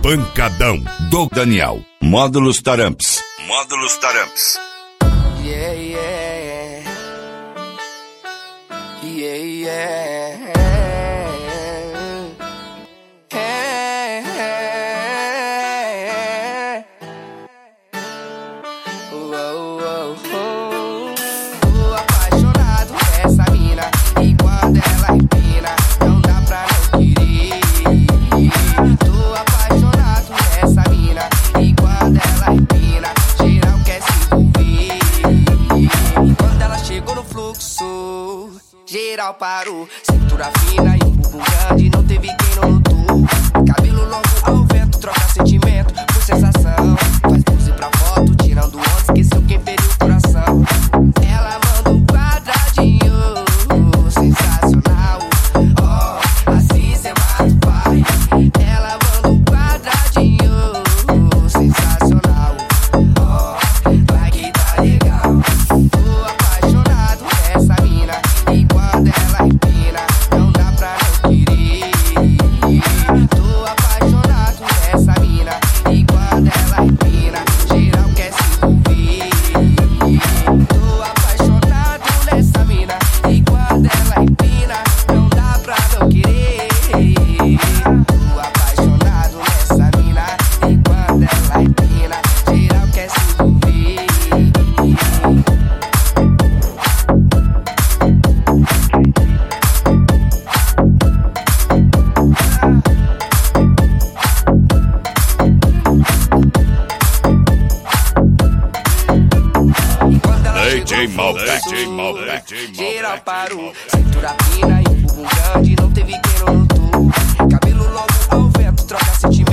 Pancadão do Daniel. Módulos Taramps. Módulos Taramps. Yeah, yeah. Yeah, yeah. Tô apaixonado nessa mina e quando ela empina não dá pra não querer. Tô apaixonado nessa mina e quando ela empina geral quer se envolver. Quando ela chegou no fluxo, geral parou. Cintura fina e um bumbum grande, não teve quem não notou. Cabelo longo ao vento, troca sentimento por sensação. Faz pose pra foto, tirando onda, esqueceu quem feriu o coração. Ela manda um quadradinho, sensacional. Oh, assim cê mata o pai. Ela manda um quadradinho, sensacional. Oh, vai que tá legal. Tô apaixonado nessa mina e quando ela empina não dá pra não querer. Tô apaixonado nessa mina e quando ela empina geral quer se envolver. Tô apaixonado nessa mina e quando ela empina não dá pra não querer. Tô apaixonado nessa mina e quando ela empina geral quer se envolver. E quando ela DJ chegou no Malbec, fluxo, DJ Malbec, geral parou. Cintura fina e um bumbum grande, não teve quem não notou. Cabelo longo ao vento, troca sentimento